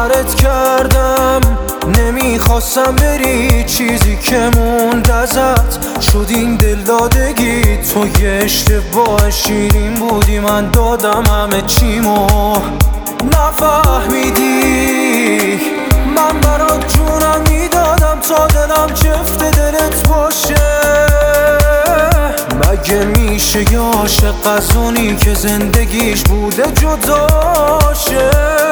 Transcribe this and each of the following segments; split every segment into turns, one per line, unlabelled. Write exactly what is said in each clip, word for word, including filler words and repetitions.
باورت کردم، نمیخواستم بری، چیزی که موند ازت شد این دلدادگی. تو یه اشتباه شیرین بودی، من دادم همه چیمو نفهمیدی. من برات جونم میدادم تا دلم جفت دلت باشه. مگه میشه یه عاشق از اونی که زندگیش بوده جداشه؟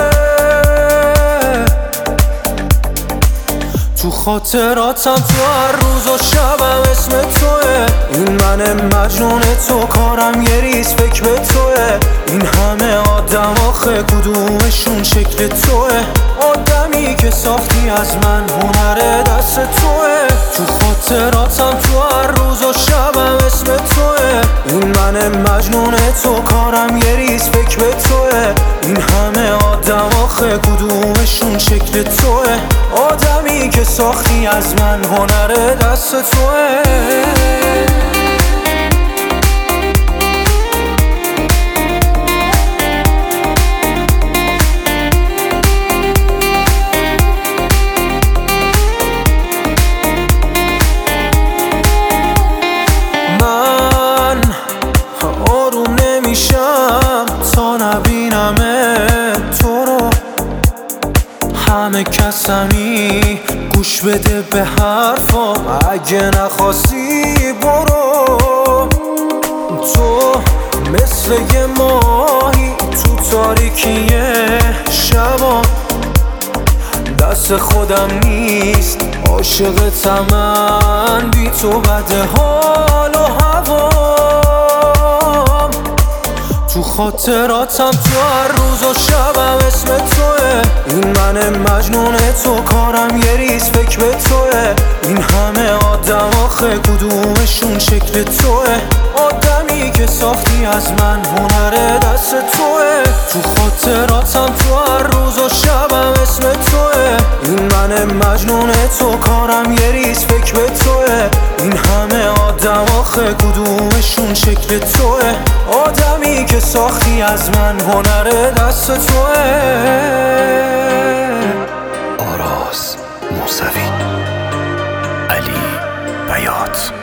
تو خاطراتم تو هر روز و شبم اسم توه. این من مجنون تو، کارم یه ریز فکر به توه. این همه آدم آخه کدومشون شکل توه؟ آدمی که ساختی از من هنر دست توه. تو خاطراتم تو هر روز و شبم اسم توه. این من مجنون تو، کارم یه ریز فکر به توه. این همه آدم آخه کدومشون شکل توه؟ آدمی که ساختی از من هنر دست توه. من آروم نمیشم تا نبینم تو رو. همه کسمی گوش بده به حرفام، اگه نخواستی برو. تو مثل یه ماهی تو تاریکی شبا، دست خودم نیست عاشقتم من، بی تو بده حال و هوام. تو خاطراتم تو هر روز و شبم اسم توه. این من مجنون تو، کارم یه ریز فکر به توه. این همه آدم آخه کدومشون شکل توه؟ آدمی که ساختی از من هنر دست توه. تو خاطراتم تو هر روز و شبم اسم توه. این من مجنون تو، کارم یه ریز فکر به توه. این همه آدم آخه کدومشون شکل توه؟ آدمی که ساختی از من هنر دست توه.
آراز موسوی، علی بیات.